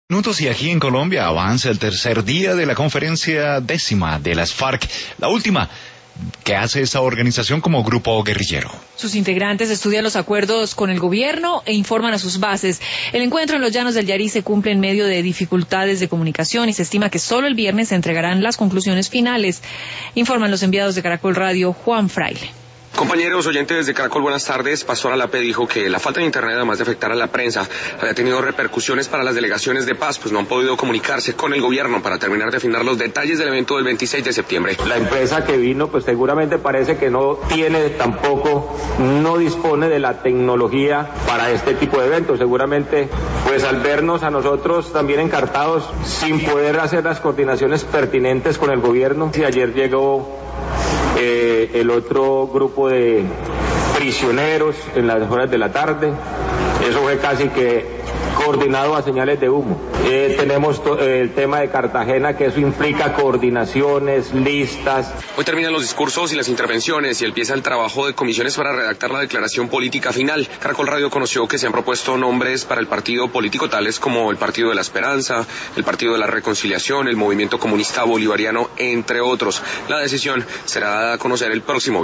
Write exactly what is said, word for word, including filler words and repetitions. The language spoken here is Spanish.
Minutos y aquí en Colombia avanza el tercer día de la conferencia décima de las FARC, la última que hace esta organización como grupo guerrillero. Sus integrantes estudian los acuerdos con el gobierno e informan a sus bases. El encuentro en los llanos del Yarí se cumple en medio de dificultades de comunicación y se estima que solo el viernes se entregarán las conclusiones finales. Informan los enviados de Caracol Radio, Juan Fraile. Compañeros oyentes de Caracol, buenas tardes. Pastor Alape dijo que la falta de internet, además de afectar a la prensa, había tenido repercusiones para las delegaciones de paz, pues no han podido comunicarse con el gobierno para terminar de afinar los detalles del evento del veintiséis de septiembre. La empresa que vino, pues seguramente parece que no tiene tampoco, no dispone de la tecnología para este tipo de eventos. Seguramente, pues al vernos a nosotros también encartados, sin poder hacer las coordinaciones pertinentes con el gobierno, y ayer llegó Eh, el otro grupo de prisioneros en las horas de la tarde. Eso fue casi que coordinado a señales de humo. Eh, tenemos to- eh, el tema de Cartagena, que eso implica coordinaciones, listas. Hoy terminan los discursos y las intervenciones y empieza el trabajo de comisiones para redactar la declaración política final. Caracol Radio conoció que se han propuesto nombres para el partido político tales como el Partido de la Esperanza, el Partido de la Reconciliación, el Movimiento Comunista Bolivariano, entre otros. La decisión será dada a conocer el próximo